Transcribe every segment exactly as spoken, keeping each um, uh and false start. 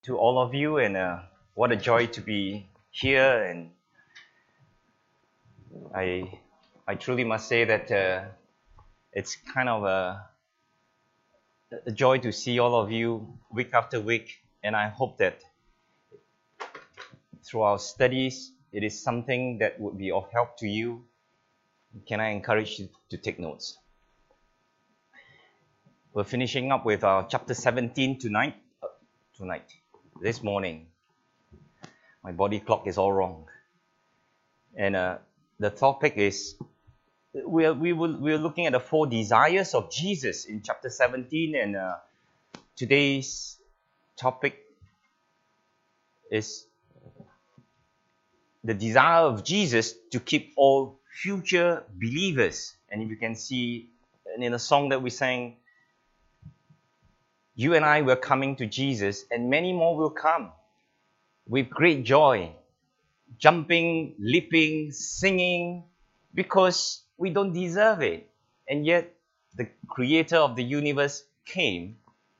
to all of you, and uh, what a joy to be here. And I, I truly must say that uh, it's kind of a, a joy to see all of you week after week. And I hope that through our studies, it is something that would be of help to you. Can I encourage you to take notes? We're finishing up with our chapter seventeen tonight. Uh, tonight, this morning. My body clock is all wrong. And uh, the topic is, we're, we will, we're looking at the four desires of Jesus in chapter seventeen. And uh, today's topic is the desire of Jesus to keep all future believers. And if you can see in the song that we sang, you and I were coming to Jesus, and many more will come with great joy, jumping, leaping, singing, because we don't deserve it. And yet, the creator of the universe came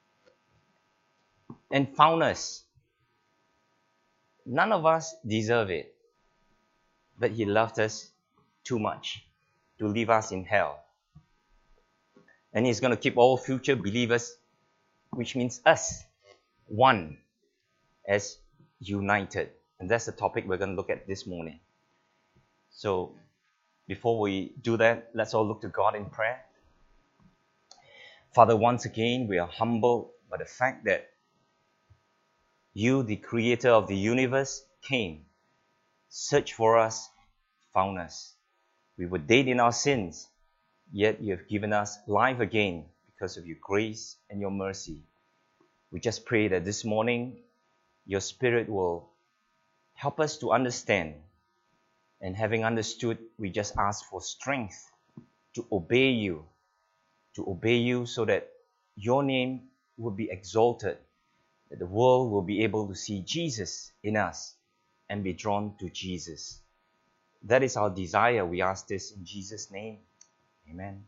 and found us. None of us deserve it, but he loved us too much to leave us in hell. And he's going to keep all future believers, which means us, one, as united. And that's the topic we're going to look at this morning. So, before we do that, let's all look to God in prayer. Father, once again, we are humbled by the fact that you, the creator of the universe, came, searched for us, found us. We were dead in our sins, yet you have given us life again because of your grace and your mercy. We just pray that this morning, your Spirit will help us to understand. And having understood, we just ask for strength to obey you, to obey you so that your name will be exalted, that the world will be able to see Jesus in us and be drawn to Jesus. That is our desire. We ask this in Jesus' name. Amen.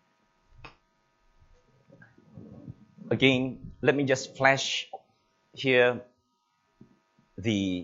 Again, let me just flash here the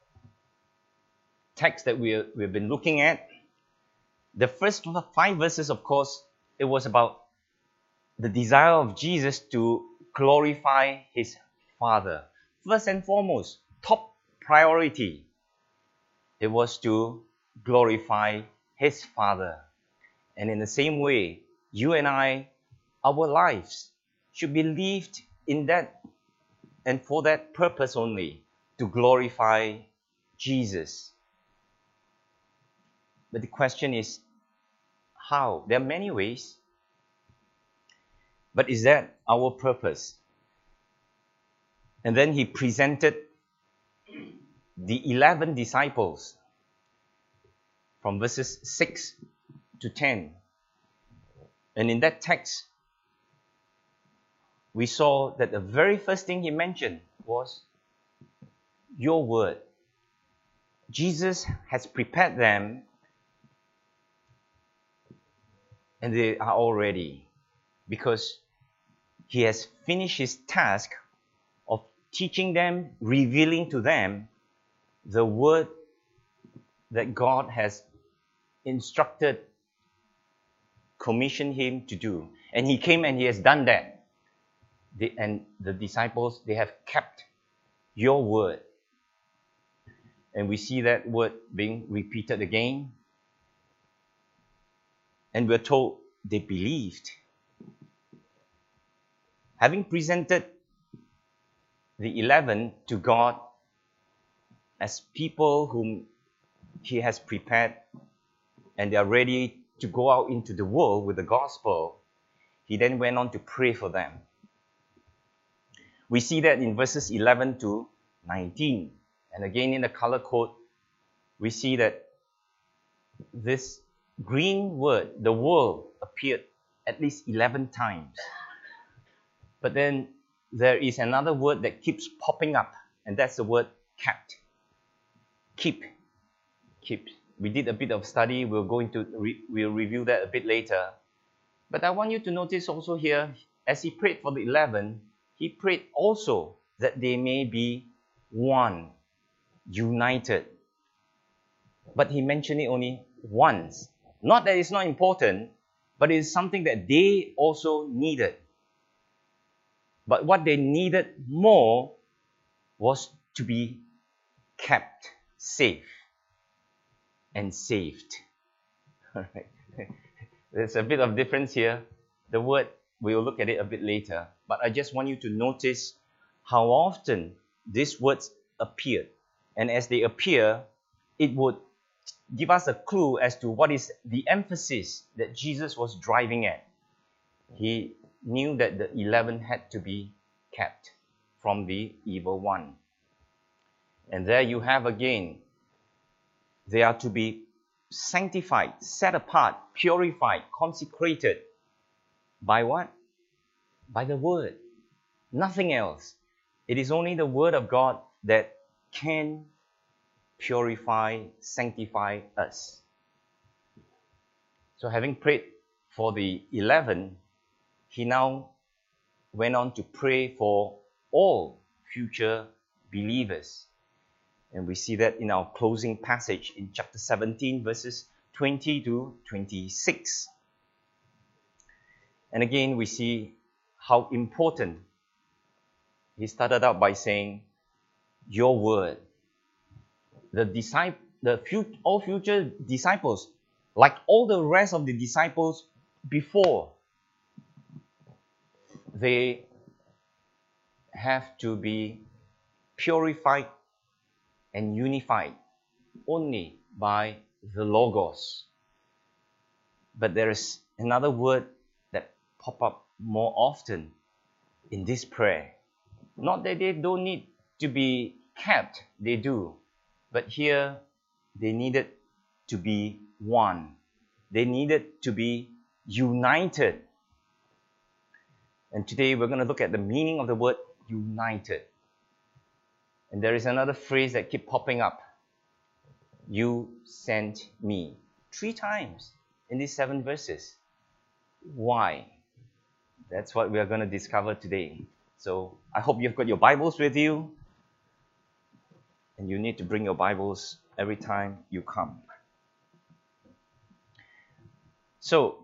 text that we, we've been looking at. The first five verses, of course, it was about the desire of Jesus to glorify his Father. First and foremost, top priority, it was to glorify his Father. And in the same way, you and I, our lives should be lived in that and for that purpose only, to glorify Jesus. But the question is, how? There are many ways. But is that our purpose? And then he presented the eleven disciples from verses six to ten. And in that text, we saw that the very first thing he mentioned was your word. Jesus has prepared them, and they are all ready because he has finished his task of teaching them, revealing to them the word that God has instructed, commissioned him to do. And he came and he has done that. They, and the disciples, they have kept your word. And we see that word being repeated again. And we're told they believed. Having presented the eleven to God as people whom he has prepared and they are ready to go out into the world with the gospel, he then went on to pray for them. We see that in verses eleven to nineteen. And again in the color code, we see that this green word, the world, appeared at least eleven times. But then there is another word that keeps popping up, and that's the word kept. Keep. Keep. We did a bit of study. We'll go into, re- we'll review that a bit later. But I want you to notice also here, as he prayed for the eleven, he prayed also that they may be one, united. But he mentioned it only once. Not that it's not important, but it's something that they also needed. But what they needed more was to be kept safe and saved. All right. There's a bit of difference here. The word, we'll look at it a bit later. But I just want you to notice how often these words appeared. And as they appear, it would give us a clue as to what is the emphasis that Jesus was driving at. He knew that the eleven had to be kept from the evil one. And there you have again, they are to be sanctified, set apart, purified, consecrated. By what? By the Word. Nothing else. It is only the Word of God that can purify, sanctify us. So having prayed for the eleven, he now went on to pray for all future believers. And we see that in our closing passage in chapter seventeen, verses twenty to twenty-six. And again, we see how important. He started out by saying, your word. The disciple, the future, all future disciples, like all the rest of the disciples before, they have to be purified and unified only by the Logos. But there is another word that pops up more often in this prayer. Not that they don't need to be kept, they do. But here, they needed to be one. They needed to be united. And today we're going to look at the meaning of the word united. And there is another phrase that keeps popping up. You sent me. Three times in these seven verses. Why? That's what we are going to discover today. So I hope you've got your Bibles with you. And you need to bring your Bibles every time you come. So,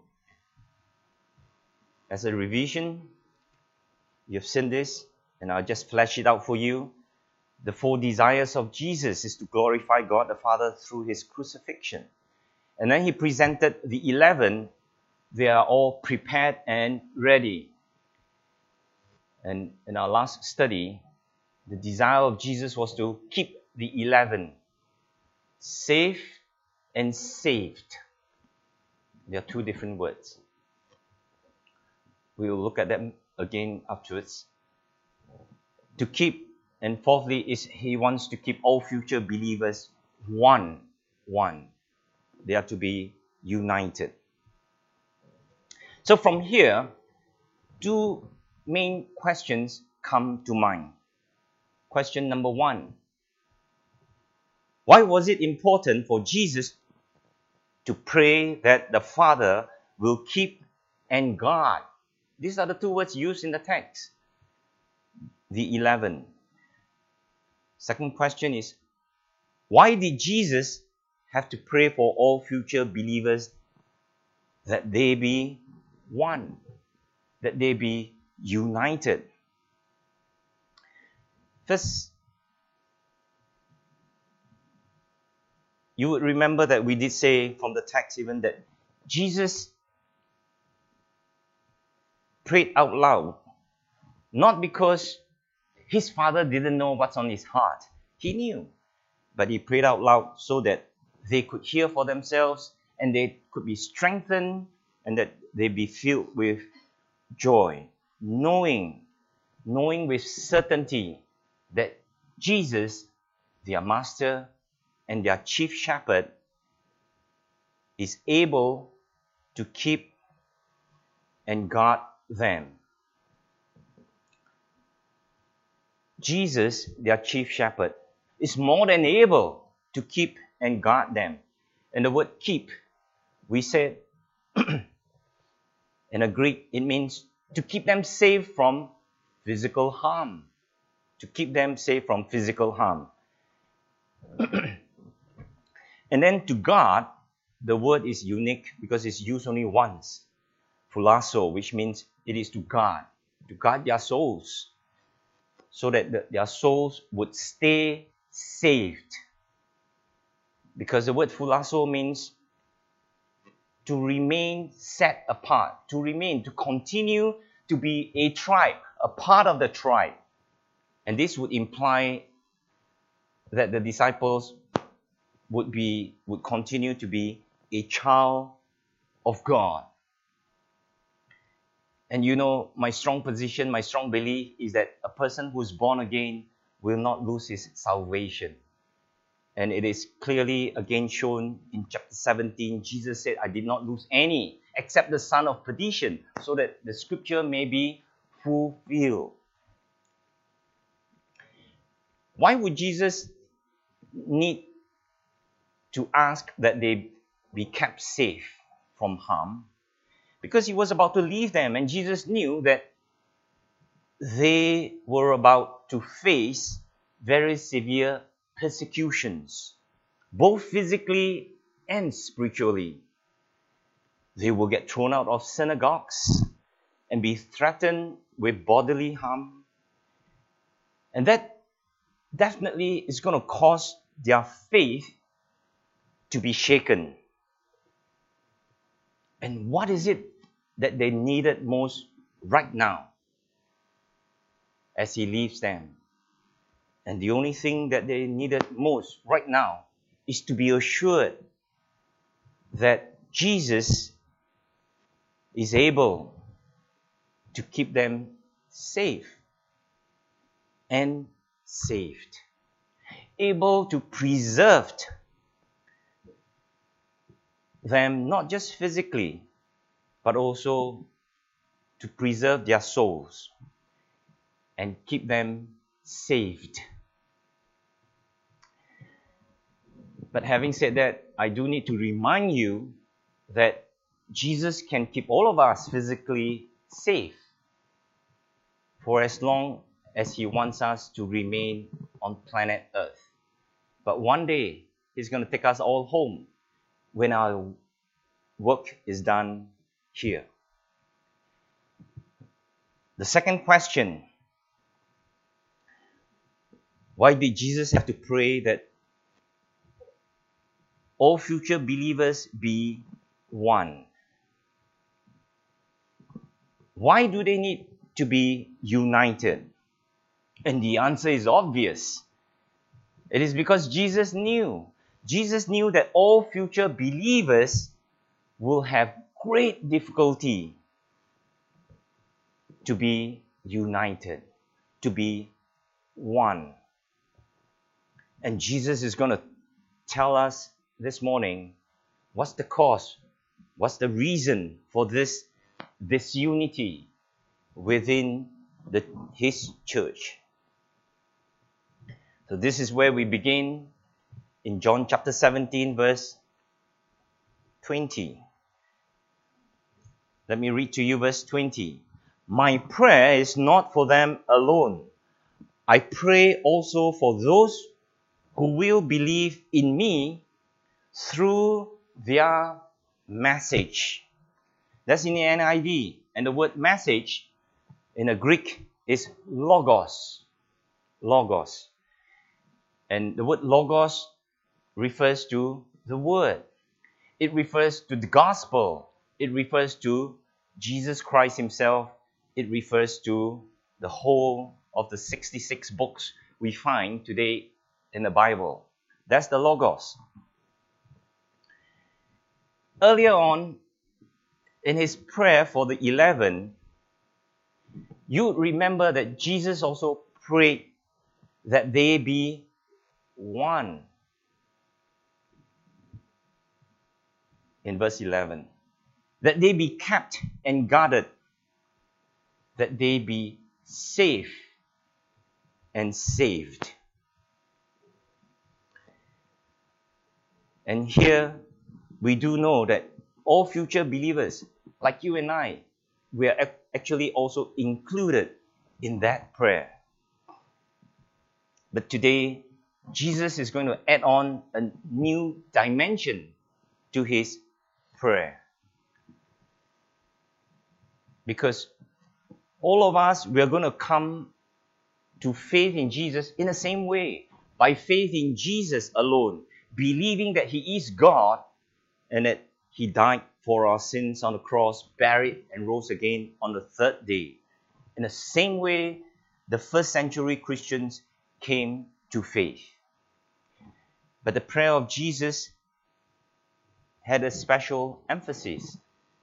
as a revision, you've seen this, and I'll just flesh it out for you. The four desires of Jesus is to glorify God the Father through his crucifixion. And then he presented the eleven. They are all prepared and ready. And in our last study, the desire of Jesus was to keep the eleven safe and saved. They are two different words. We will look at them again afterwards. To keep, and fourthly, is he wants to keep all future believers one. One. They are to be united. So from here, two main questions come to mind. Question number one. Why was it important for Jesus to pray that the Father will keep and guard? These are the two words used in the text. The eleven. Second question is, why did Jesus have to pray for all future believers that they be one, that they be united? First, you would remember that we did say from the text even that Jesus prayed out loud, not because his Father didn't know what's on his heart. He knew. But he prayed out loud so that they could hear for themselves and they could be strengthened and that they be filled with joy, knowing, knowing with certainty that Jesus, their master and their chief shepherd, is able to keep and guard them. Jesus, their chief shepherd, is more than able to keep and guard them. And the word keep, we said, in a Greek, it means to keep them safe from physical harm, to keep them safe from physical harm. And then to guard, the word is unique because it's used only once. Phulasso, which means it is to guard, to guard their souls, so that the, their souls would stay saved. Because the word phulasso means to remain set apart, to remain, to continue to be a tribe, a part of the tribe. And this would imply that the disciples would be, would continue to be a child of God. And you know, my strong position, my strong belief is that a person who is born again will not lose his salvation. And it is clearly again shown in chapter seventeen. Jesus said, I did not lose any except the son of perdition, so that the scripture may be fulfilled. Why would Jesus need to ask that they be kept safe from harm? Because he was about to leave them, and Jesus knew that they were about to face very severe persecutions, both physically and spiritually. They will get thrown out of synagogues and be threatened with bodily harm. And that definitely is going to cause their faith to be shaken. And what is it that they needed most right now as he leaves them? And the only thing that they needed most right now is to be assured that Jesus is able to keep them safe and saved, able to preserve them not just physically, but also to preserve their souls and keep them saved. But having said that, I do need to remind you that Jesus can keep all of us physically safe for as long as he wants us to remain on planet Earth. But one day, he's going to take us all home when our work is done here. The second question: why did Jesus have to pray that all future believers be one? Why do they need to be united? And the answer is obvious. It is because Jesus knew. Jesus knew that all future believers will have great difficulty to be united, to be one. And Jesus is going to tell us this morning what's the cause, what's the reason for this disunity within the, his church. So this is where we begin in John chapter seventeen, verse twenty. Let me read to you verse twenty. My prayer is not for them alone. I pray also for those who will believe in me through their message. That's in the N I V. And the word message in the Greek is logos. Logos. And the word logos refers to the word. It refers to the gospel. It refers to Jesus Christ himself. It refers to the whole of the sixty-six books we find today in the Bible. That's the logos. Earlier on, in his prayer for the eleven, you remember that Jesus also prayed that they be one. In verse eleven, that they be kept and guarded, that they be safe and saved. And here we do know that all future believers, like you and I, we are actually also included in that prayer. But today, Jesus is going to add on a new dimension to his prayer. Because all of us, we are going to come to faith in Jesus in the same way. By faith in Jesus alone. Believing that he is God and that he died for our sins on the cross, buried and rose again on the third day. In the same way, the first century Christians came to faith. But the prayer of Jesus had a special emphasis.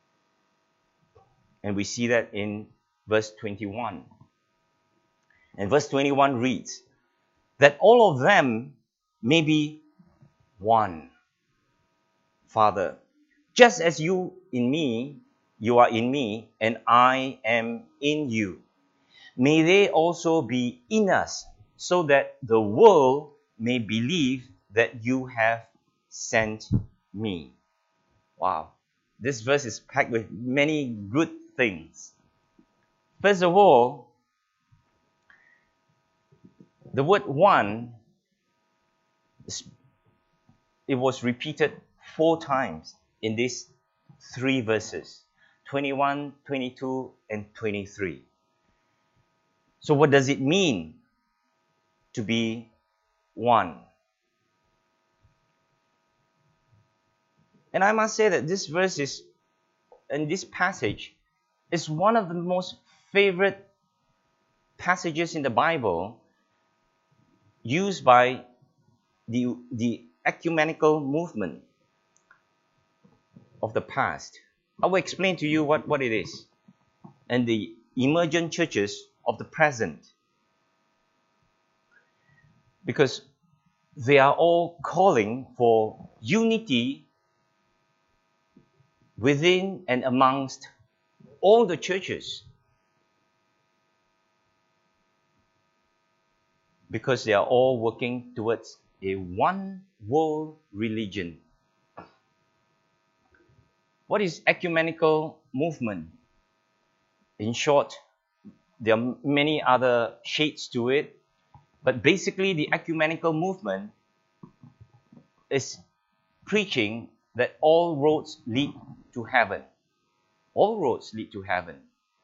And we see that in verse twenty-one. And verse twenty-one reads, that all of them may be one. Father, just as you in me, you are in me, and I am in you. May they also be in us, so that the world may believe that you have sent me. Wow. This verse is packed with many good things. First of all, the word one, it was repeated four times in these three verses, twenty-one, twenty-two, and twenty-three. So what does it mean to be one? And I must say that this verse is, and this passage is one of the most favorite passages in the Bible used by the, the ecumenical movement of the past. I will explain to you what, what it is. And the emergent churches of the present. Because they are all calling for unity within and amongst all the churches. Because they are all working towards a one world religion. What is ecumenical movement? In short, there are many other shades to it, but basically the ecumenical movement is preaching that all roads lead to heaven. All roads lead to heaven.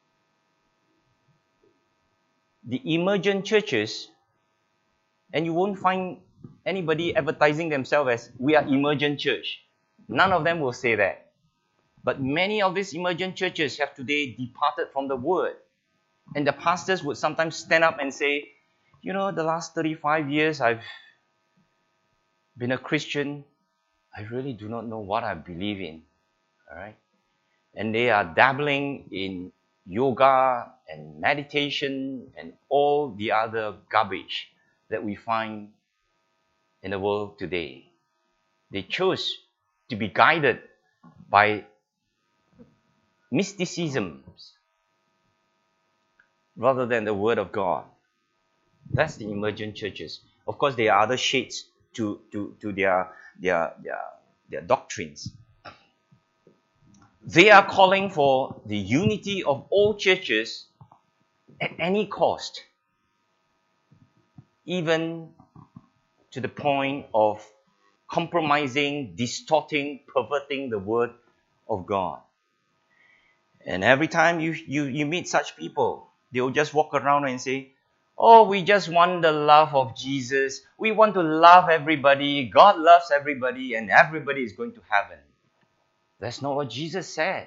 The emergent churches, and you won't find anybody advertising themselves as, we are emergent church. None of them will say that. But many of these emergent churches have today departed from the word. And the pastors would sometimes stand up and say, you know, the last thirty-five years I've been a Christian. I really do not know what I believe in. All right? And they are dabbling in yoga and meditation and all the other garbage that we find in the world today. They chose to be guided by mysticisms rather than the Word of God. That's the emergent churches. Of course, there are other shades to, to, to their, their, their, their doctrines. They are calling for the unity of all churches at any cost, even to the point of compromising, distorting, perverting the Word of God. And every time you, you, you meet such people, they will just walk around and say, oh, we just want the love of Jesus. We want to love everybody. God loves everybody and everybody is going to heaven. That's not what Jesus said.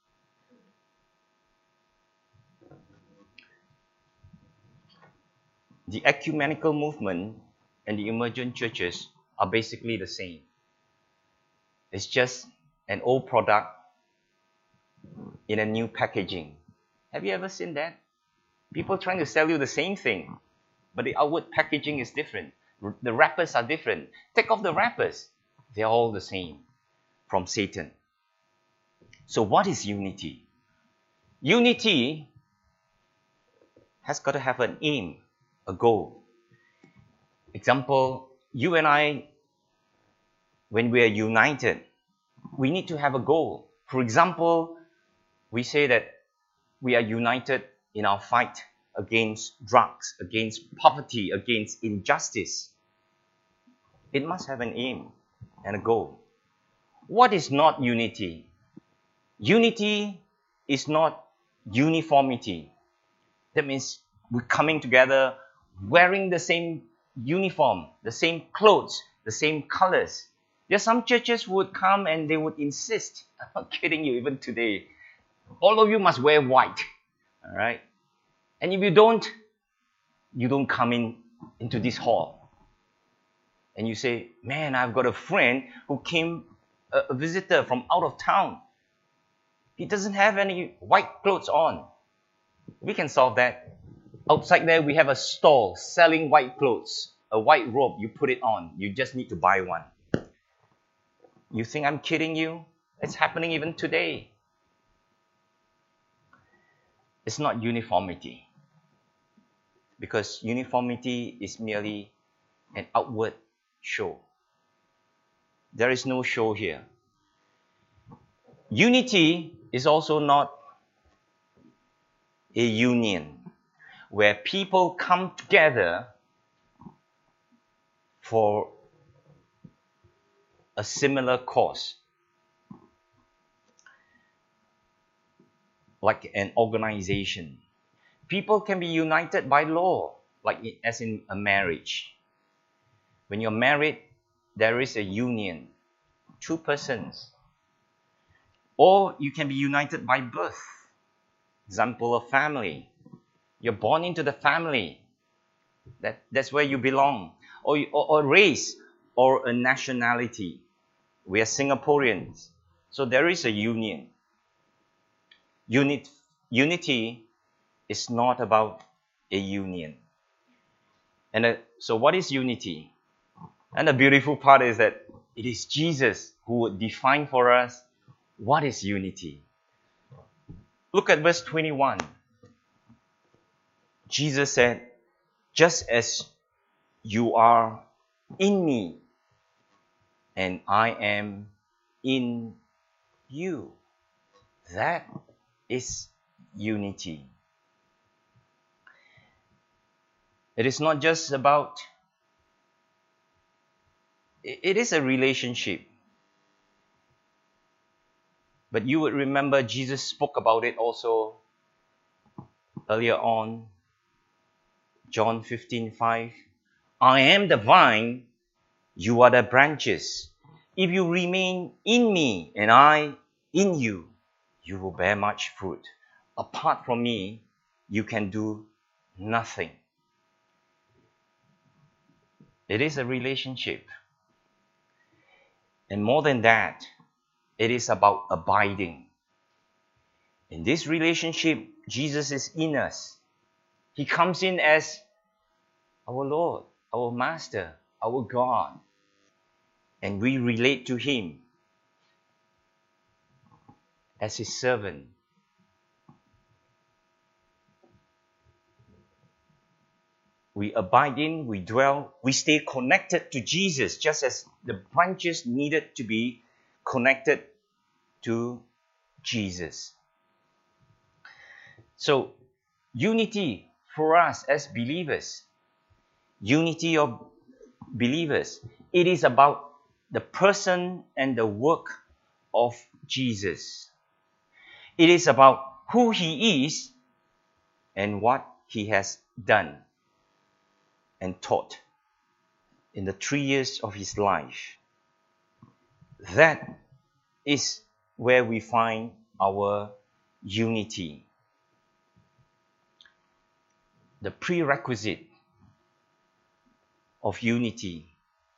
The ecumenical movement and the emergent churches are basically the same. It's just an old product in a new packaging. Have you ever seen that? People trying to sell you the same thing, but the outward packaging is different. The wrappers are different. Take off the wrappers. They're all the same from Satan. So what is unity? Unity has got to have an aim, a goal. Example, you and I, when we are united, we need to have a goal. For example, we say that we are united in our fight against drugs, against poverty, against injustice. It must have an aim and a goal. What is not unity? Unity is not uniformity. That means we're coming together wearing the same uniform, the same clothes, the same colors. There are some churches who would come and they would insist, I'm not kidding you, even today, all of you must wear white. All right? And if you don't, you don't come in into this hall. And you say, man, I've got a friend who came, a, a visitor from out of town. He doesn't have any white clothes on. We can solve that. Outside there, we have a stall selling white clothes. A white robe, you put it on. You just need to buy one. You think I'm kidding you? It's happening even today. It's not uniformity. Because uniformity is merely an outward show. There is no show here. Unity is also not a union where people come together for a similar cause, like an organization. People can be united by law, like as in a marriage. When you're married, there is a union, two persons. Or you can be united by birth. Example of family. You're born into the family. That, that's where you belong. Or, or, or race, or a nationality. We are Singaporeans. So there is a union. Unit, unity is not about a union. And uh, so what is unity? And the beautiful part is that it is Jesus who would define for us what is unity. Look at verse twenty-one. Jesus said, just as you are in me and I am in you. That is unity. It is not just about, it is a relationship. But you would remember Jesus spoke about it also earlier on. John fifteen five. I am the vine, you are the branches. If you remain in me and I in you, you will bear much fruit. Apart from me, you can do nothing. It is a relationship. And more than that, it is about abiding. In this relationship, Jesus is in us. He comes in as our Lord, our Master, our God. And we relate to Him as His servant. We abide in, we dwell, we stay connected to Jesus, just as the branches needed to be connected to Jesus. So, unity for us as believers, unity of believers, it is about the person and the work of Jesus. It is about who He is and what He has done and taught in the three years of His life. That is where we find our unity. The prerequisite of unity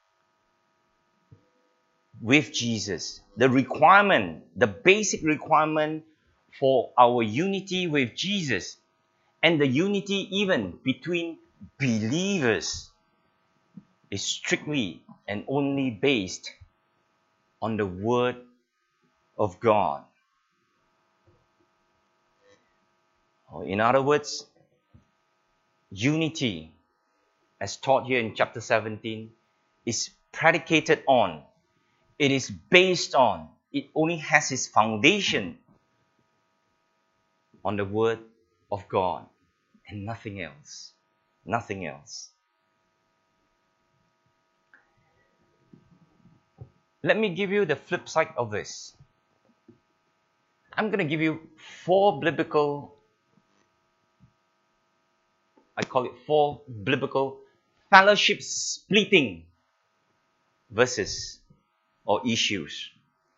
with Jesus, the requirement, the basic requirement for our unity with Jesus, and the unity even between believers, is strictly and only based on the Word of God. Or in other words, unity, as taught here in chapter seventeen, is predicated on, it is based on, it only has its foundation on the Word of God. and nothing else. Nothing else. Let me give you the flip side of this. I'm going to give you four biblical, I call it four biblical fellowship splitting verses or issues.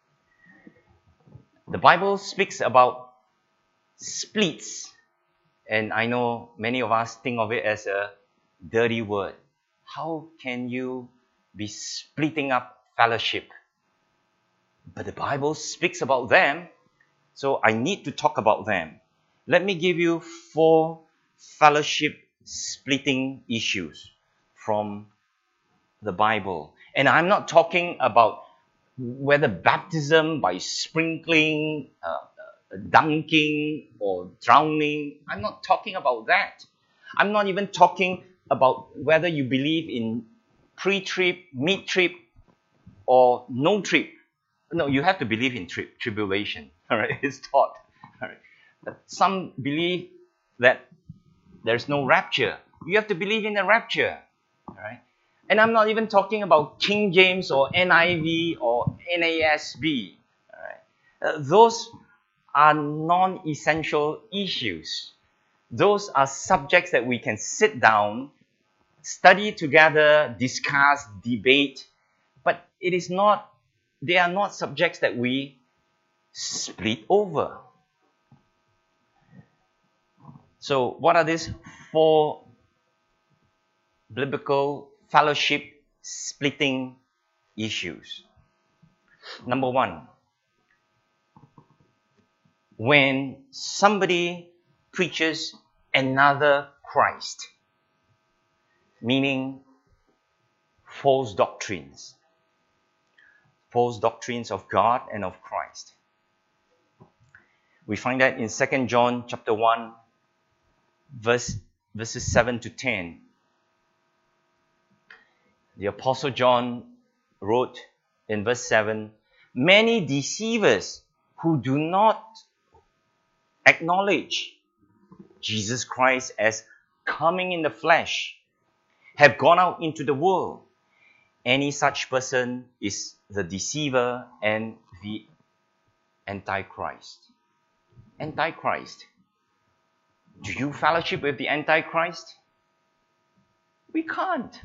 The Bible speaks about splits, and I know many of us think of it as a dirty word. How can you be splitting up fellowship? But the Bible speaks about them, so I need to talk about them. Let me give you four fellowship splitting issues from the Bible. And I'm not talking about whether baptism by sprinkling, uh, uh, dunking, or drowning. I'm not talking about that. I'm not even talking about whether you believe in pre-trib, mid-trib, or no trib. No, you have to believe in tri- tribulation. All right, it's taught. All right. But some believe that there's no rapture. You have to believe in the rapture. All right. And I'm not even talking about King James or N I V or N A S B. All right. Uh, those are non-essential issues. Those are subjects that we can sit down, study together, discuss, debate, but it is not, they are not subjects that we split over. So, what are these four biblical fellowship splitting issues? Number one, when somebody preaches another Christ, meaning false doctrines, false doctrines of God and of Christ. We find that in Second John chapter one, verse, verses seven to ten. The Apostle John wrote in verse seven, many deceivers who do not acknowledge Jesus Christ as coming in the flesh have gone out into the world. Any such person is the deceiver and the Antichrist. Antichrist. Do you fellowship with the Antichrist? We can't.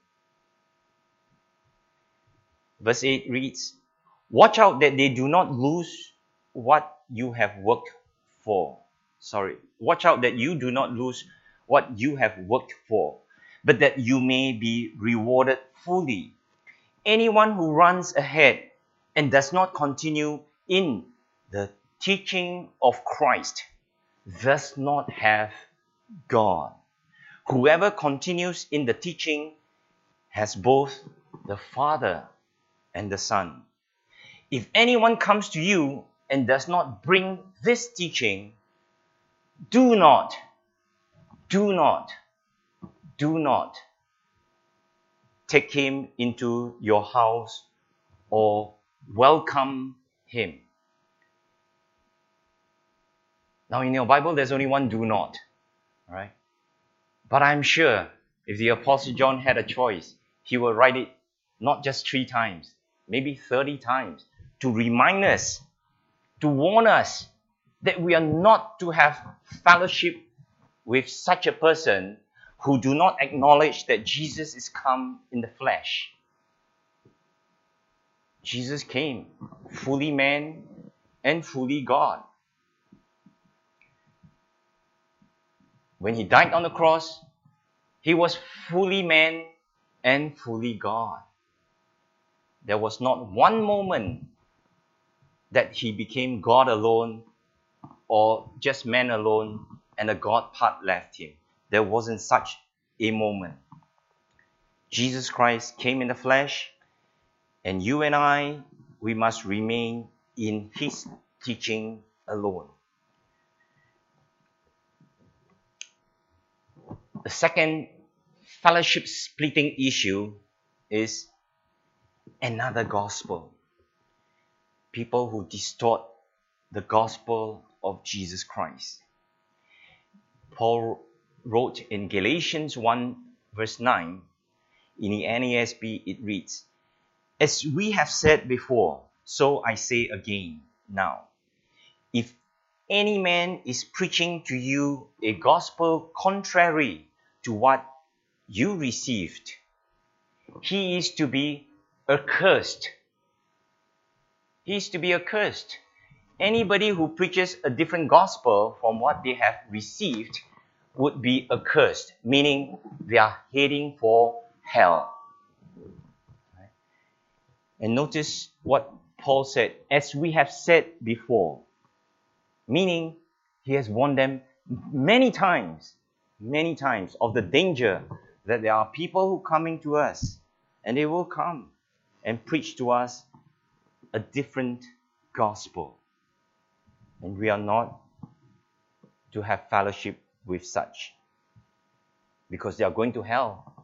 Verse eight reads, watch out that they do not lose what you have worked for. Sorry. Watch out that you do not lose what you have worked for, but that you may be rewarded fully. Anyone who runs ahead and does not continue in the teaching of Christ does not have God. Whoever continues in the teaching has both the Father and the Son. If anyone comes to you and does not bring this teaching, do not, do not, do not take him into your house or welcome him. Now in your Bible, there's only one do not. All right? But I'm sure if the Apostle John had a choice, he will write it not just three times, maybe thirty times, to remind us, to warn us that we are not to have fellowship with such a person who do not acknowledge that Jesus is come in the flesh. Jesus came fully man and fully God. When he died on the cross, he was fully man and fully God. There was not one moment that he became God alone or just man alone and the God part left him. There wasn't such a moment. Jesus Christ came in the flesh, and you and I, we must remain in his teaching alone. The second fellowship splitting issue is another gospel. People who distort the gospel of Jesus Christ. Paul wrote in Galatians one, verse nine, in the N A S B, it reads, "As we have said before, so I say again now, if any man is preaching to you a gospel contrary to what you received, he is to be accursed." He is to be accursed. Anybody who preaches a different gospel from what they have received would be accursed, meaning they are heading for hell. And notice what Paul said, "as we have said before," meaning he has warned them many times, many times of the danger that there are people who are coming to us, and they will come and preach to us a different gospel. And we are not to have fellowship with such, because they are going to hell.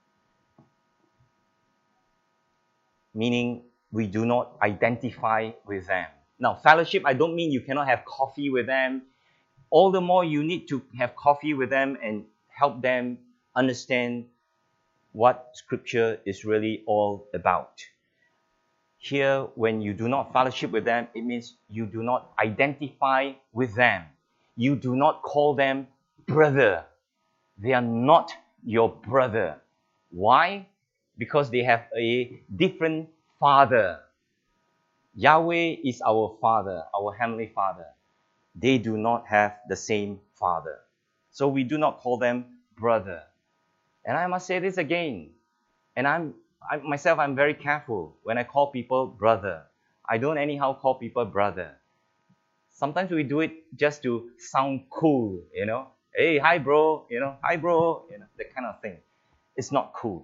Meaning, we do not identify with them. Now, fellowship, I don't mean you cannot have coffee with them. All the more you need to have coffee with them and help them understand what Scripture is really all about. Here, when you do not fellowship with them, it means you do not identify with them. You do not call them brother. They are not your brother. Why? Because they have a different father. Yahweh is our Father, our Heavenly Father. They do not have the same Father. So we do not call them brother. And I must say this again. And I'm I, myself, I'm very careful when I call people brother. I don't anyhow call people brother. Sometimes we do it just to sound cool, you know. Hey, hi bro, you know, hi bro, you know, that kind of thing. It's not cool.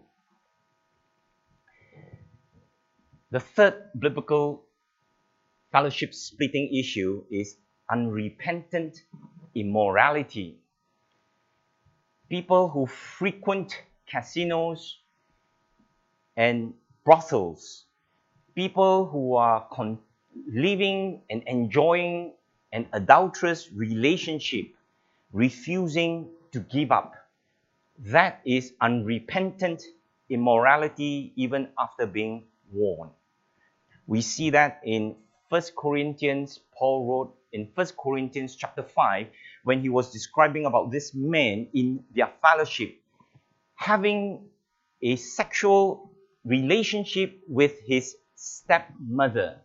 The third biblical fellowship splitting issue is unrepentant immorality. People who frequent casinos and brothels, people who are con- living and enjoying an adulterous relationship, refusing to give up. That is unrepentant immorality even after being warned. We see that in First Corinthians, Paul wrote in First Corinthians chapter five, when he was describing about this man in their fellowship, having a sexual relationship with his stepmother.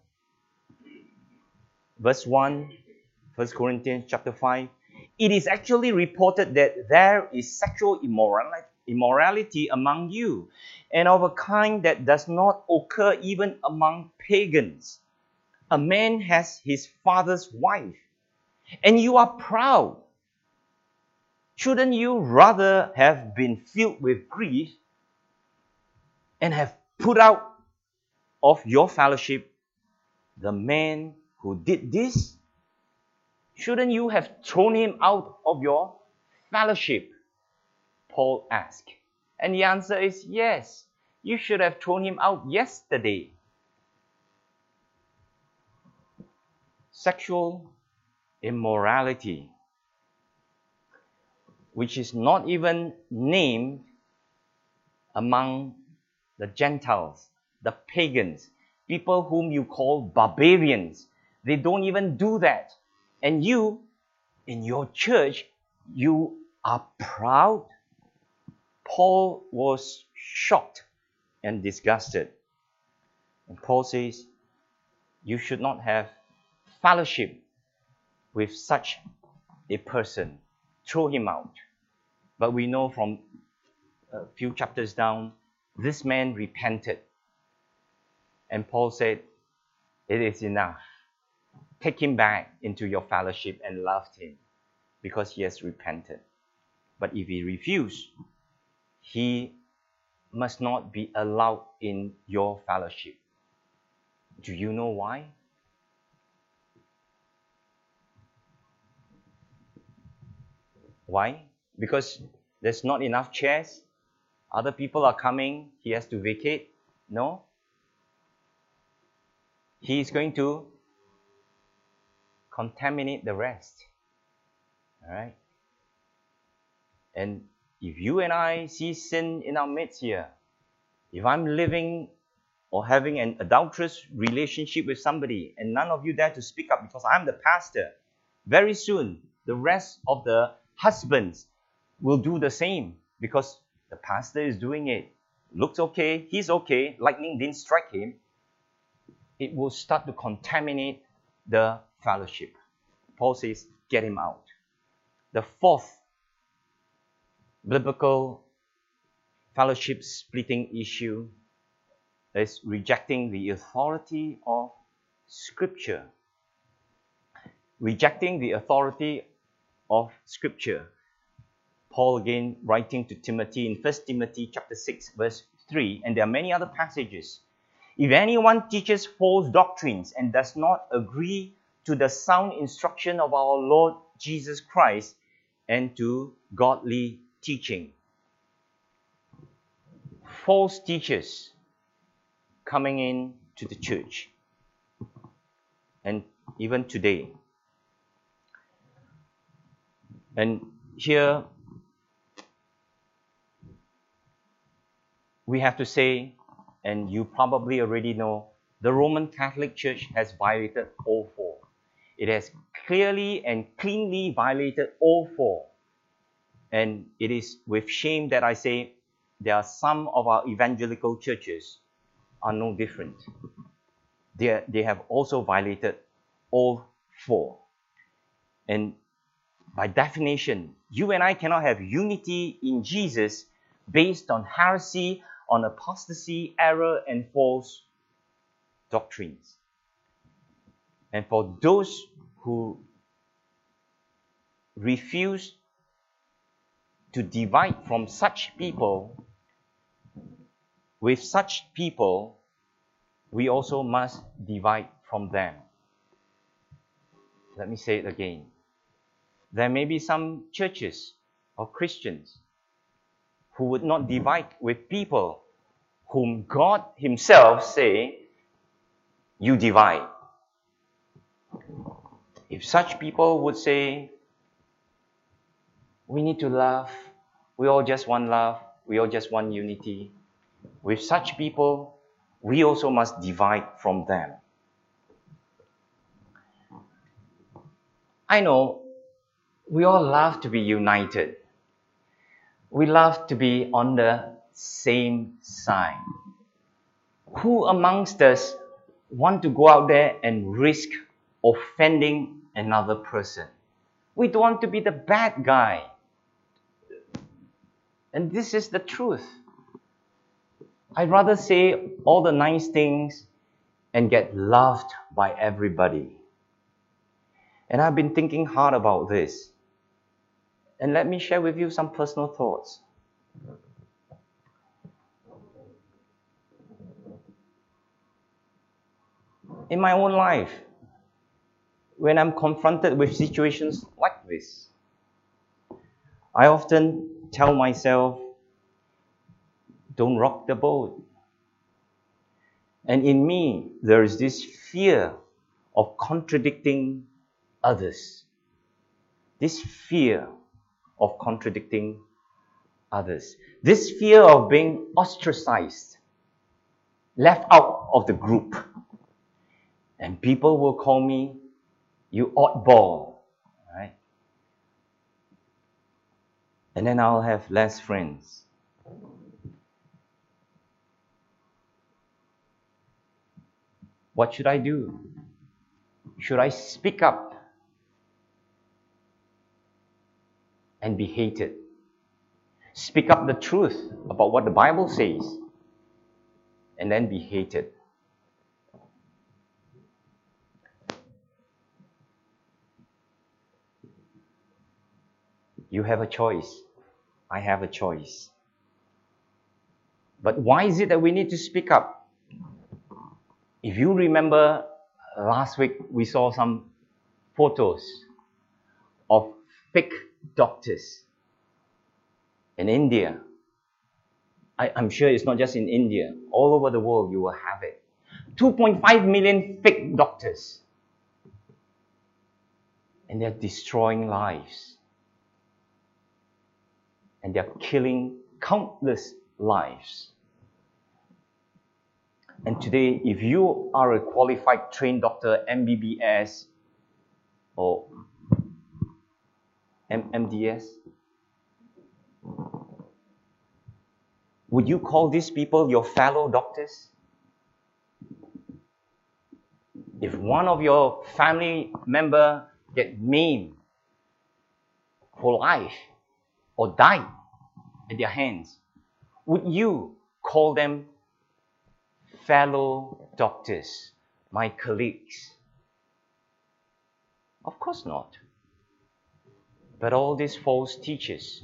Verse one, First Corinthians chapter five, it is actually reported that there is sexual immorality, immorality among you, and of a kind that does not occur even among pagans. A man has his father's wife, and you are proud. Shouldn't you rather have been filled with grief and have put out of your fellowship the man who did this? Shouldn't you have thrown him out of your fellowship? Paul asked. And the answer is yes. You should have thrown him out yesterday. Sexual immorality, which is not even named among the Gentiles, the pagans, people whom you call barbarians. They don't even do that. And you, in your church, you are proud. Paul was shocked and disgusted. And Paul says, you should not have fellowship with such a person. Throw him out. But we know from a few chapters down, this man repented. And Paul said, it is enough. Take him back into your fellowship and love him, because he has repented. But if he refuses, he must not be allowed in your fellowship. Do you know why? Why? Because there's not enough chairs. Other people are coming. He has to vacate. No. He is going to contaminate the rest. All right? And if you and I see sin in our midst here, if I'm living or having an adulterous relationship with somebody and none of you dare to speak up because I'm the pastor, very soon the rest of the husbands will do the same because the pastor is doing it. Looks okay, he's okay, lightning didn't strike him. It will start to contaminate the fellowship. Paul says, get him out. The fourth biblical fellowship splitting issue is rejecting the authority of Scripture. Rejecting the authority of Scripture. Paul again writing to Timothy in First Timothy chapter six verse three, and there are many other passages. If anyone teaches false doctrines and does not agree to the sound instruction of our Lord Jesus Christ and to godly teaching. False teachers coming in to the church. And even today. And here we have to say, and you probably already know, the Roman Catholic Church has violated all four. It has clearly and cleanly violated all four. And it is with shame that I say there are some of our evangelical churches are no different. They, they have also violated all four. And by definition, you and I cannot have unity in Jesus based on heresy, on apostasy, error, and false doctrines. And for those who refuse to divide from such people, with such people, we also must divide from them. Let me say it again. There may be some churches or Christians who would not divide with people whom God Himself say, you divide. If such people would say, we need to love, we all just want love, we all just want unity, with such people, we also must divide from them. I know we all love to be united. We love to be on the same side. Who amongst us want to go out there and risk offending another person? We don't want to be the bad guy. And this is the truth. I'd rather say all the nice things and get loved by everybody. And I've been thinking hard about this. And let me share with you some personal thoughts. In my own life, when I'm confronted with situations like this, I often tell myself, don't rock the boat. And in me, there is this fear of contradicting others. This fear of contradicting others. This fear of being ostracized, left out of the group. And people will call me, you oddball, right? And then I'll have less friends. What should I do? Should I speak up and be hated? Speak up the truth about what the Bible says and then be hated? You have a choice. I have a choice. But why is it that we need to speak up? If you remember, last week we saw some photos of fake doctors in India. I, I'm sure it's not just in India. All over the world you will have it. two point five million fake doctors. And they're destroying lives. and they're killing countless lives. And today, if you are a qualified trained doctor, M B B S or M D S, would you call these people your fellow doctors? If one of your family member get maimed for life or died at their hands, would you call them fellow doctors, my colleagues? Of course not. But all these false teachers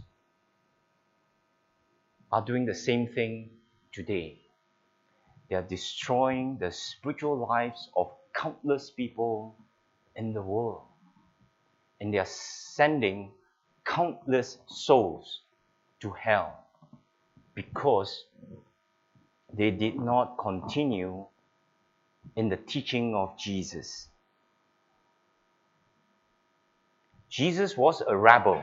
are doing the same thing today. They are destroying the spiritual lives of countless people in the world. And they are sending countless souls to hell because they did not continue in the teaching of Jesus. Jesus was a rebel.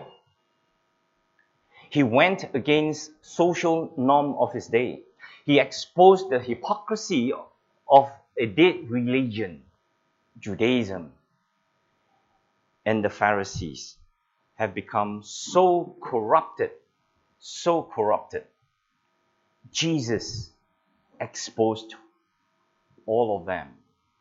He went against social norm of his day. He exposed the hypocrisy of a dead religion, Judaism. And the Pharisees have become so corrupted, so corrupted. Jesus exposed all of them.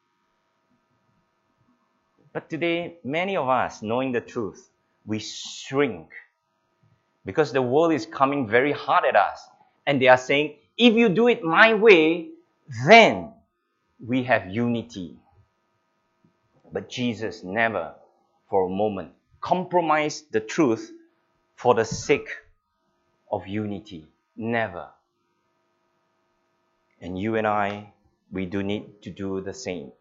But today, many of us, knowing the truth, we shrink because the world is coming very hard at us. And they are saying, if you do it my way, then we have unity. But Jesus never, for a moment, compromised the truth for the sake of unity. Never. And you and I, we do need to do the same.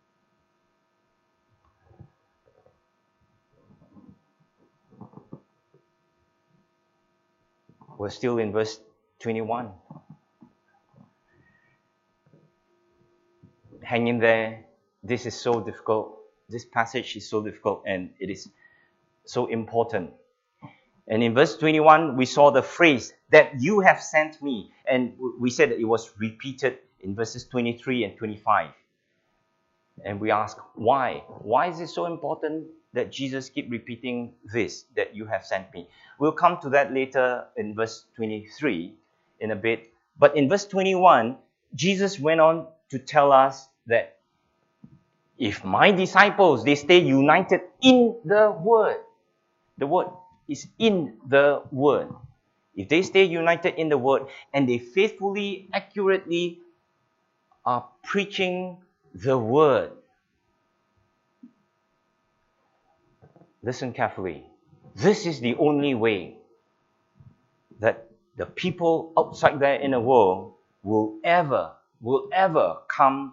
We're still in verse twenty-one. Hang in there. This is so difficult. This passage is so difficult and it is so important. And in verse twenty-one, we saw the phrase, that you have sent me. And we said that it was repeated in verses twenty-three and twenty-five. And we ask, why? Why is it so important that Jesus keep repeating this, that you have sent me? We'll come to that later in verse twenty-three in a bit. But in verse twenty-one, Jesus went on to tell us that if my disciples, they stay united in the Word. The Word is in the Word. If they stay united in the Word and they faithfully, accurately are preaching the Word. Listen carefully. This is the only way that the people outside there in the world will ever, will ever come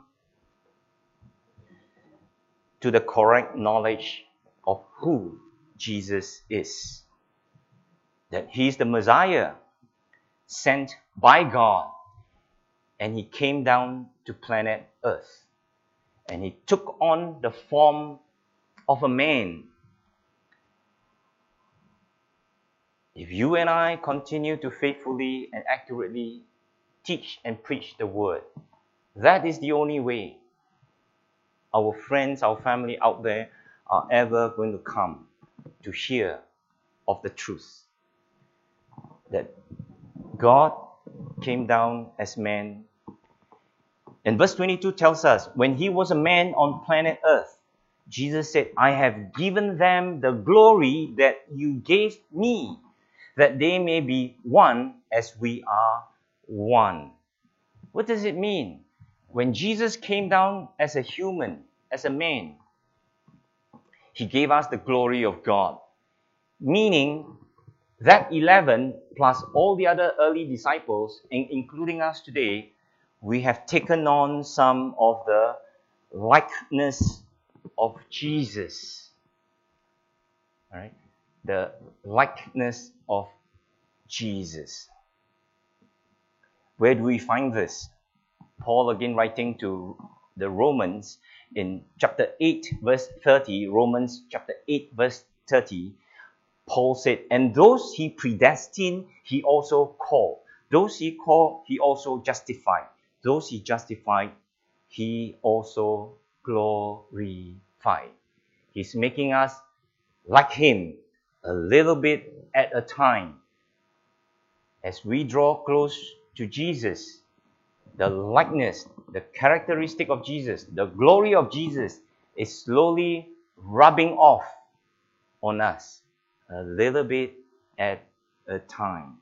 to the correct knowledge of who Jesus is. That He is the Messiah sent by God, and He came down to planet Earth. And He took on the form of a man. If you and I continue to faithfully and accurately teach and preach the Word, that is the only way our friends, our family out there are ever going to come to hear of the truth. That God came down as man. And verse twenty-two tells us, when He was a man on planet Earth, Jesus said, I have given them the glory that you gave me, that they may be one as we are one. What does it mean? When Jesus came down as a human, as a man, He gave us the glory of God. Meaning that eleven plus all the other early disciples, including us today, we have taken on some of the likeness of Jesus. All right? The likeness of Jesus. Where do we find this? Paul, again writing to the Romans in chapter eight, verse thirty, Romans chapter eight, verse thirty, Paul said, and those he predestined, he also called. Those he called, he also justified. Those he justified, he also glorified. He's making us like him a little bit at a time. As we draw close to Jesus, the likeness, the characteristic of Jesus, the glory of Jesus is slowly rubbing off on us a little bit at a time.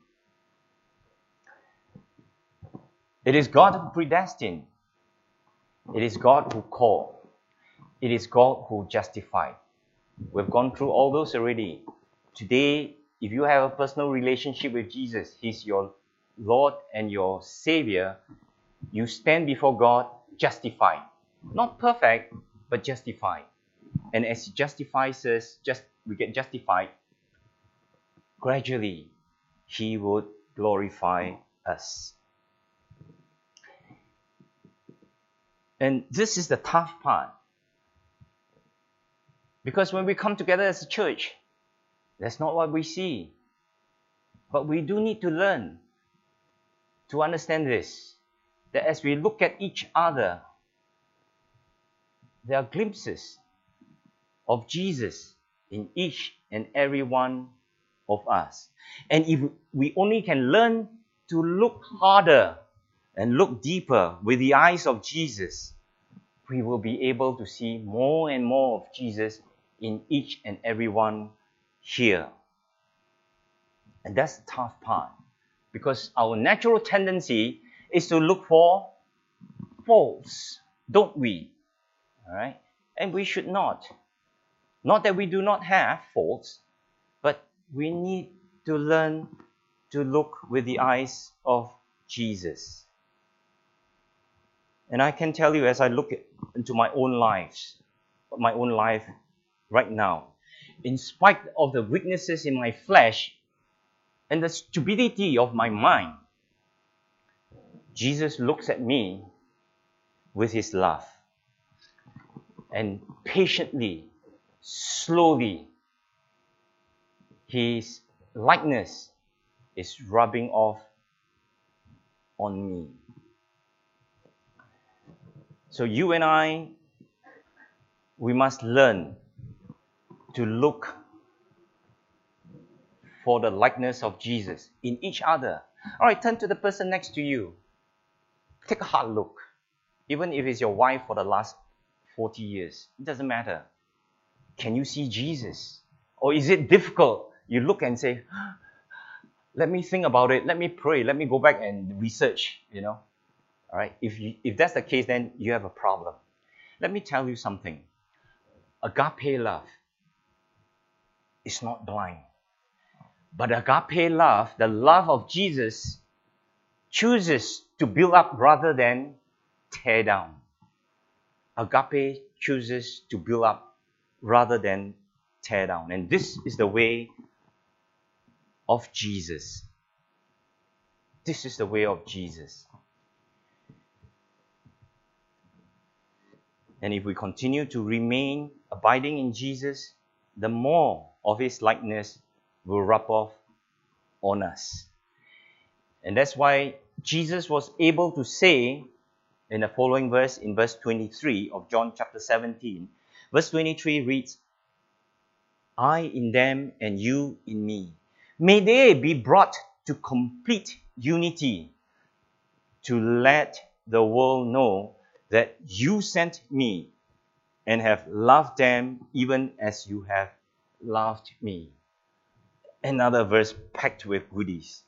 It is God who predestined. It is God who called. It is God who justified. We've gone through all those already. Today, if you have a personal relationship with Jesus, He's your Lord and your Savior, you stand before God justified. Not perfect, but justified. And as He justifies us, just we get justified, gradually He would glorify us. And this is the tough part. Because when we come together as a church, that's not what we see. But we do need to learn to understand this. That as we look at each other, there are glimpses of Jesus in each and every one of us. And if we only can learn to look harder and look deeper with the eyes of Jesus, we will be able to see more and more of Jesus in each and every one here. And that's the tough part. Because our natural tendency is to look for faults, don't we? All right? And we should not. Not that we do not have faults, but we need to learn to look with the eyes of Jesus. And I can tell you, as I look into my own lives, my own life right now, in spite of the weaknesses in my flesh and the stupidity of my mind, Jesus looks at me with His love. And patiently, slowly, His likeness is rubbing off on me. So you and I, we must learn to look for the likeness of Jesus in each other. All right, turn to the person next to you. Take a hard look. Even if it's your wife for the last forty years, it doesn't matter. Can you see Jesus? Or is it difficult? You look and say, let me think about it. Let me pray. Let me go back and research, you know. All right, if, you, if that's the case, then you have a problem. Let me tell you something. Agape love is not blind. But agape love, the love of Jesus, chooses to build up rather than tear down. Agape chooses to build up rather than tear down. And this is the way of Jesus. This is the way of Jesus. And if we continue to remain abiding in Jesus, the more of His likeness will rub off on us. And that's why Jesus was able to say in the following verse, in verse twenty-three of John chapter seventeen, verse twenty-three reads, I in them and you in me. May they be brought to complete unity, to let the world know that you sent me and have loved them even as you have loved me. Another verse packed with goodies.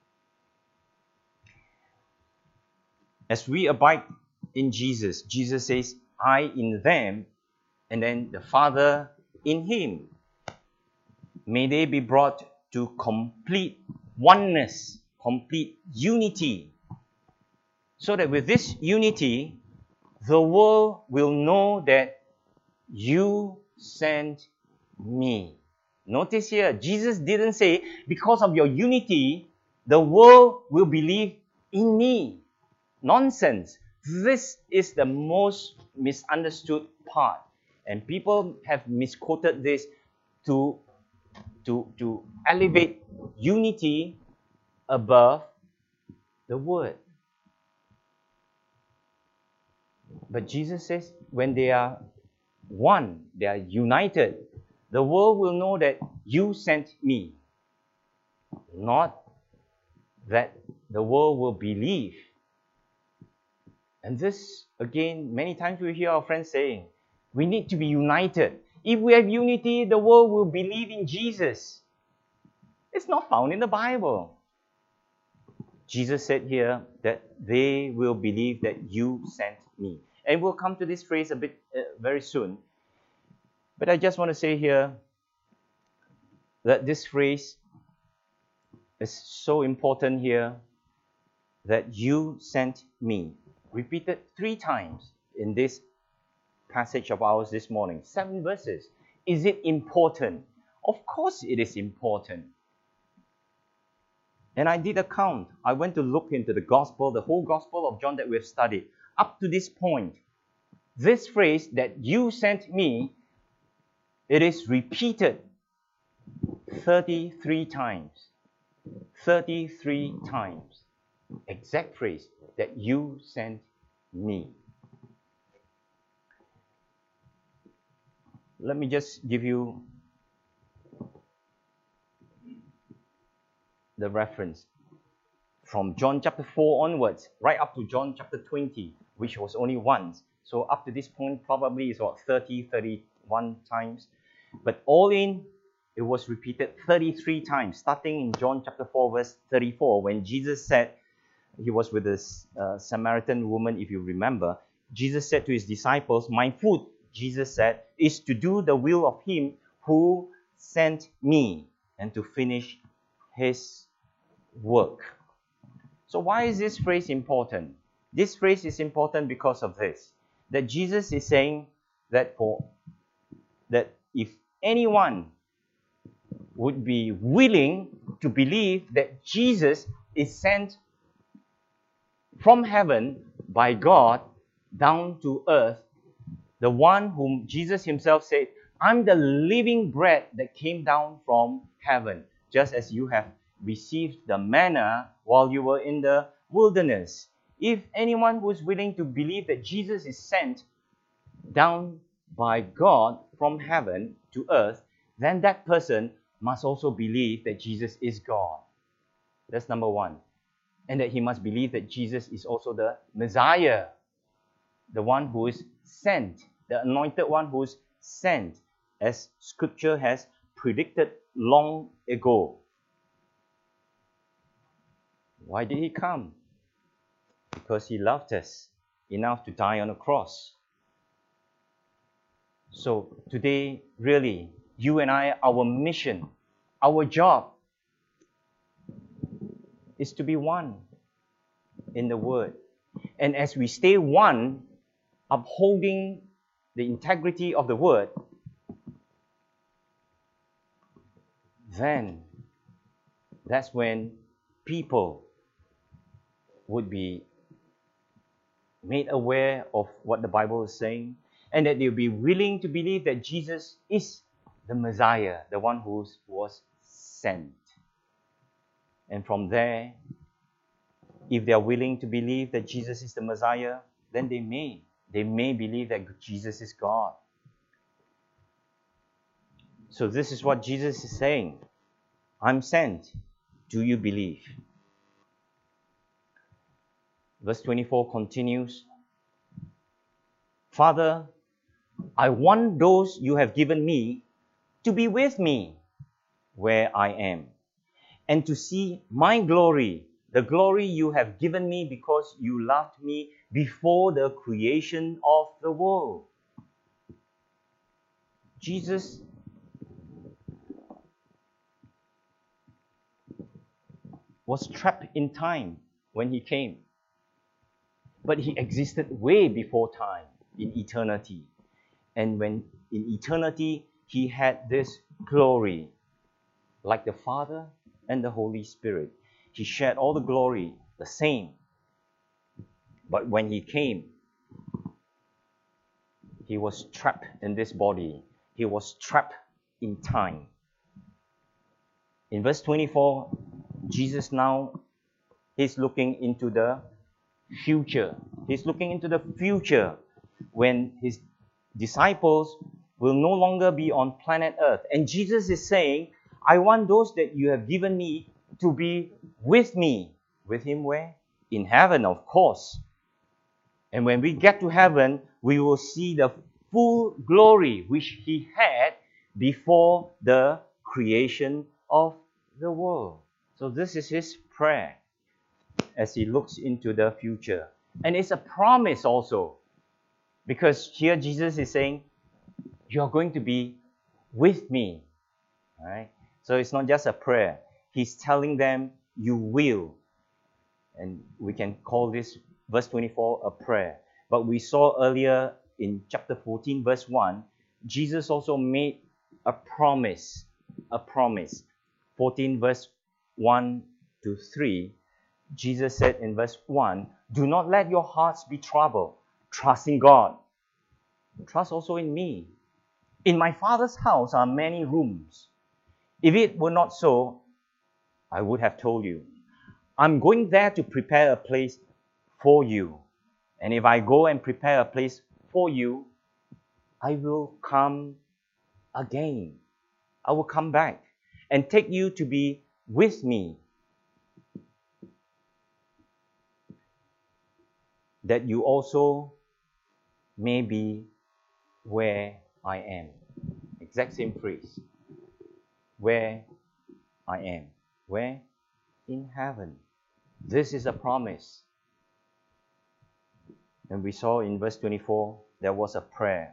As we abide in Jesus, Jesus says, I in them, and then the Father in Him. May they be brought to complete oneness, complete unity, so that with this unity, the world will know that you sent me. Notice here, Jesus didn't say, because of your unity, the world will believe in me. Nonsense. This is the most misunderstood part. And people have misquoted this to to, to elevate unity above the word. But Jesus says when they are one, they are united, the world will know that you sent me. Not that the world will believe. And this, again, many times we hear our friends saying, we need to be united. If we have unity, the world will believe in Jesus. It's not found in the Bible. Jesus said here that they will believe that you sent me. And we'll come to this phrase a bit uh, very soon. But I just want to say here that this phrase is so important here, that you sent me. Repeated three times in this passage of ours this morning. Seven verses. Is it important? Of course it is important. And I did a count. I went to look into the gospel, the whole gospel of John that we've studied. Up to this point, this phrase that you sent me, it is repeated thirty-three times. thirty-three times. Exact phrase that you sent me. Let me just give you the reference from John chapter four onwards, right up to John chapter twenty, which was only once. So up to this point, probably is about thirty, thirty-one times. But all in, it was repeated thirty-three times, starting in John chapter four, verse thirty-four, when Jesus said, he was with this uh, Samaritan woman, if you remember. Jesus said to his disciples, my food, Jesus said, is to do the will of him who sent me and to finish his work. So why is this phrase important? This phrase is important because of this, that Jesus is saying that for that if anyone would be willing to believe that Jesus is sent from heaven by God down to earth, the one whom Jesus himself said, I'm the living bread that came down from heaven, just as you have received the manna while you were in the wilderness. If anyone was willing to believe that Jesus is sent down by God from heaven to earth, then that person must also believe that Jesus is God. That's number one. And that he must believe that Jesus is also the Messiah, the one who is sent, the anointed one who is sent, as Scripture has predicted long ago. Why did he come? Because he loved us enough to die on a cross. So today, really, you and I, our mission, our job is to be one in the Word. And as we stay one, upholding the integrity of the Word, then that's when people would be made aware of what the Bible is saying, and that they'll be willing to believe that Jesus is the Messiah, the one who was sent. And from there, if they are willing to believe that Jesus is the Messiah, then they may. They may believe that Jesus is God. So this is what Jesus is saying. I'm sent. Do you believe? Verse twenty-four continues. Father, I want those you have given me to be with me where I am, and to see my glory, the glory you have given me because you loved me before the creation of the world. Jesus was trapped in time when he came, but he existed way before time, in eternity. And when in eternity, he had this glory, like the Father and the Holy Spirit. He shared all the glory, the same. But when he came, he was trapped in this body. He was trapped in time. In verse twenty-four, Jesus now is looking into the future. He's looking into the future when his disciples will no longer be on planet Earth. And Jesus is saying, I want those that you have given me to be with me. With him where? In heaven, of course. And when we get to heaven, we will see the full glory which he had before the creation of the world. So this is his prayer as he looks into the future. And it's a promise also, because here Jesus is saying, you're going to be with me. Right? So it's not just a prayer. He's telling them, you will. And we can call this verse twenty-four a prayer. But we saw earlier in chapter fourteen, verse one, Jesus also made a promise. A promise. fourteen, verse one to three, Jesus said in verse one, do not let your hearts be troubled. Trust in God. Trust also in me. In my Father's house are many rooms. If it were not so, I would have told you. I'm going there to prepare a place for you. And if I go and prepare a place for you, I will come again. I will come back and take you to be with me, that you also may be where I am. Exact same phrase. Where I am. Where? In heaven. This is a promise. And we saw in verse twenty-four, there was a prayer.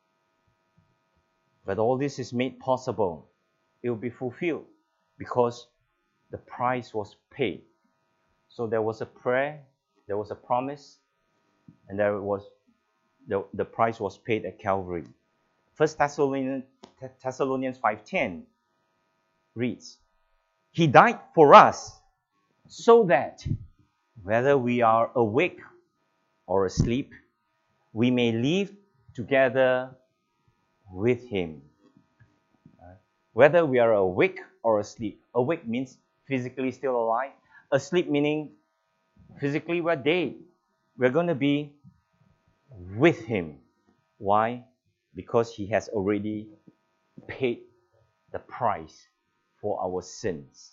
But all this is made possible. It will be fulfilled because the price was paid. So there was a prayer, there was a promise, and there was the, the price was paid at Calvary. First Thessalonians, Thessalonians five ten reads, He died for us so that whether we are awake or asleep, we may live together with Him. Whether we are awake or asleep. Awake means physically still alive. Asleep meaning physically we're dead. We're going to be with Him. Why? Because He has already paid the price for our sins.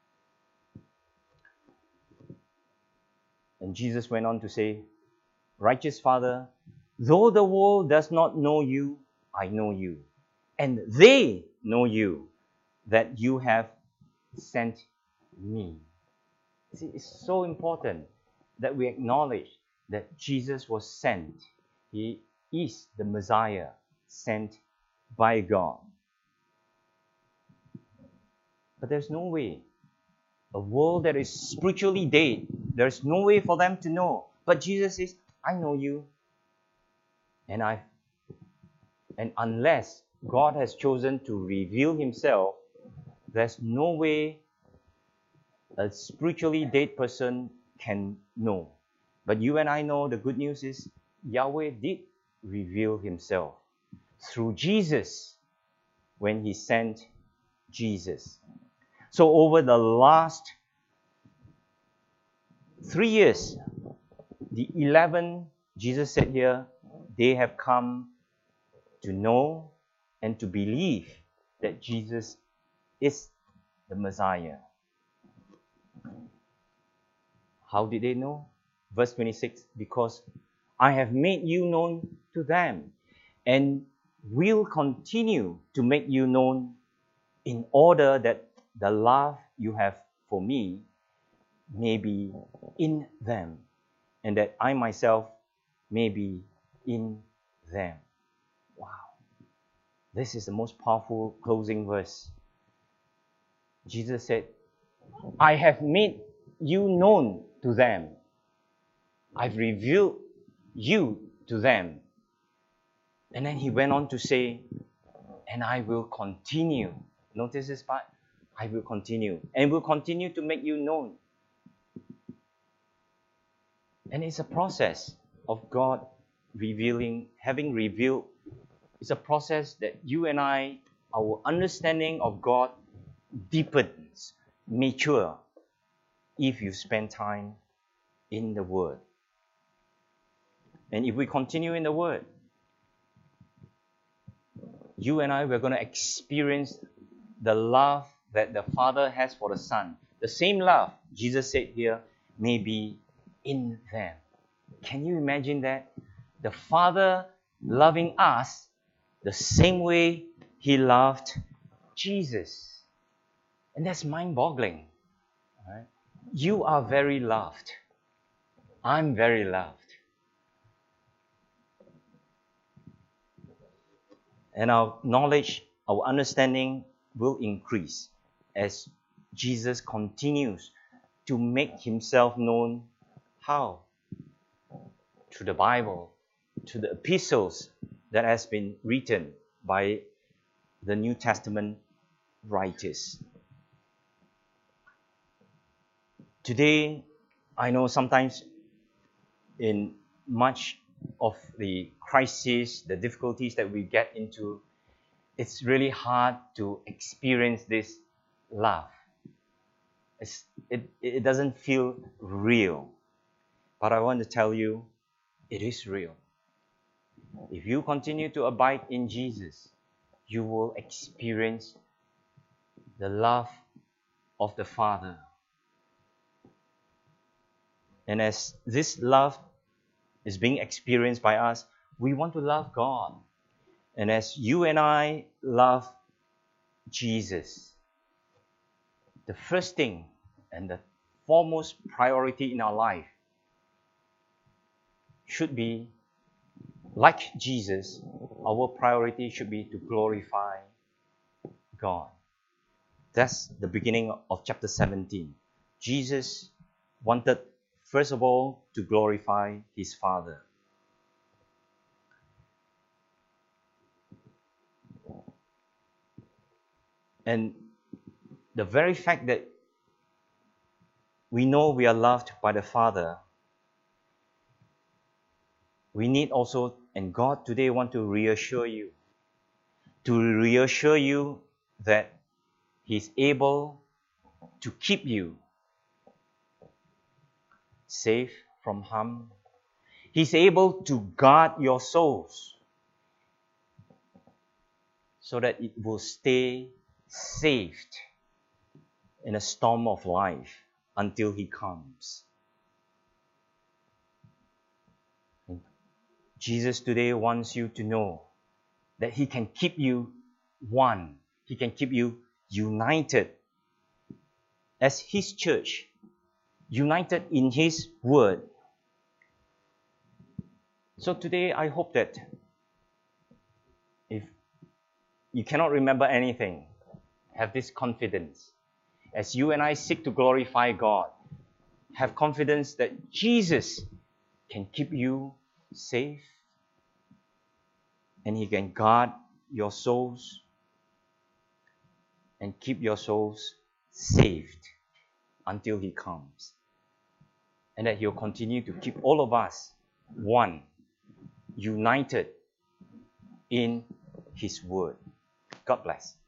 And Jesus went on to say, Righteous Father, though the world does not know you, I know you. And they know you, that you have sent me. See, it's so important that we acknowledge that Jesus was sent. He is the Messiah sent by God. But there's no way. A world that is spiritually dead, there's no way for them to know. But Jesus says, I know you. And I and unless God has chosen to reveal Himself, there's no way a spiritually dead person can know. But you and I know the good news is Yahweh did reveal Himself through Jesus when He sent Jesus. So over the last three years, the eleven, Jesus said here, they have come to know and to believe that Jesus is the Messiah. How did they know? Verse twenty-six, because I have made you known to them and will continue to make you known in order that the love you have for me may be in them and that I myself may be in them. Wow. This is the most powerful closing verse. Jesus said, I have made you known to them. I've revealed you to them. And then He went on to say, and I will continue. Notice this part. I will continue. And will continue to make you known. And it's a process of God revealing, having revealed. It's a process that you and I, our understanding of God deepens, mature, if you spend time in the Word. And if we continue in the Word, you and I, we're going to experience the love that the Father has for the Son. The same love, Jesus said here, may be in them. Can you imagine that? The Father loving us the same way He loved Jesus. And that's mind-boggling. Right? You are very loved. I'm very loved. And our knowledge, our understanding will increase as Jesus continues to make Himself known. How? Through the Bible, through the epistles that has been written by the New Testament writers. Today, I know sometimes in much of the crisis, the difficulties that we get into, it's really hard to experience this love. It's, it, it doesn't feel real. But I want to tell you, it is real. If you continue to abide in Jesus, you will experience the love of the Father. And as this love is being experienced by us, we want to love God. And as you and I love Jesus, the first thing and the foremost priority in our life should be, like Jesus, our priority should be to glorify God. That's the beginning of chapter seventeen. Jesus wanted, first of all, to glorify His Father. And the very fact that we know we are loved by the Father, we need also, and God today want to reassure you, to reassure you that He's able to keep you safe from harm. He's able to guard your souls so that it will stay saved in a storm of life until He comes. And Jesus today wants you to know that He can keep you one. He can keep you united as His church, united in His Word. So today, I hope that if you cannot remember anything, have this confidence. As you and I seek to glorify God, have confidence that Jesus can keep you safe and He can guard your souls and keep your souls saved until He comes. And that He'll continue to keep all of us one, united in His Word. God bless.